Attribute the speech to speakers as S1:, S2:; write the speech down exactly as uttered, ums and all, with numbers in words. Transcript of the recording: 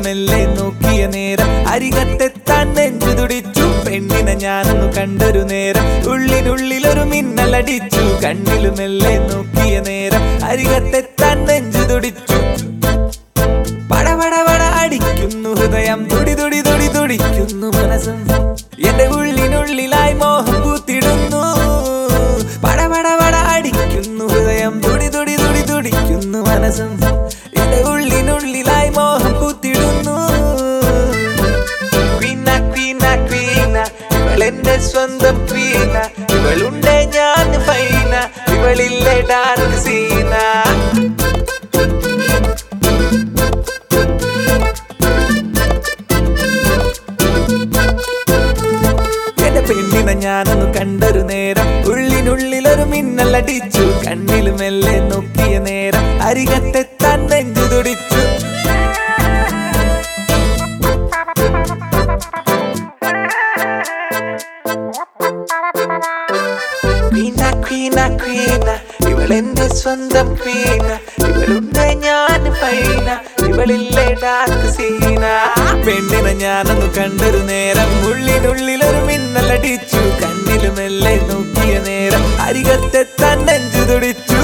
S1: കണ്ണിലുമെല്ലെ നോക്കിയ നേരം അരികത്തെത്താൻ നെഞ്ചു തുടിച്ചു. പെണ്ണിനെ ഞാനൊന്നു കണ്ടൊരു നേരം ഉള്ളിനുള്ളിലൊരു മിന്നലടിച്ചു. കണ്ണിലുമെല്ലെ നോക്കിയ നേരം അരികത്തെത്താൻ നെഞ്ചു തുടിച്ചു. പടപടപട അടിക്കുന്നു ഹൃദയം, തുടി തുടി തുടി തുടിക്കുന്നു മനസ്സും. എന്റെ ഉള്ളിനുള്ളിലായി മോഹം പൂത്തിടുന്നു. പടപടപട അടിക്കുന്നു ഹൃദയം, തുടി തുടി തുടി തുടിക്കുന്നു മനസ്സും. എന്റെ ഉള്ളിനുള്ളിലായി മോഹം പൂത്തിടുന്നു. ക്വീന ക്വീന ക്വീന ഇവളെന്റെ സ്വന്തം ക്വീന. ഇവളുണ്ടേ ഞാൻ ഫൈന, ഇവളില്ലേ ഡാർക്ക് സീന. പെണ്ണിനെ ഞാനൊന്നു കണ്ടൊരു നേരം ഉള്ളിനുള്ളിലൊരു മിന്നലടിച്ചു. കണ്ണിലുമെല്ലെ നോക്കിയ നേരം അരികത്തെത്താൻ നെഞ്ചു തുടിച്ചു. ക്വീന ക്വീന ക്വീന ഇവളെന്റെ സ്വന്തം ക്വീന. ഇവളുണ്ടേ ഞാൻ ഫൈന, ഇവളില്ലേ ഡാർക്ക് സീന. പെണ്ണിനെ ഞാനൊന്നു കണ്ടൊരു നേരം ഉള്ളിനുള്ളിലൊരു മിന്നലടിച്ചു. കണ്ണിലുമെല്ലെ നോക്കിയ നേരം അരികത്തെത്താൻ നെഞ്ചു തുടിച്ചു.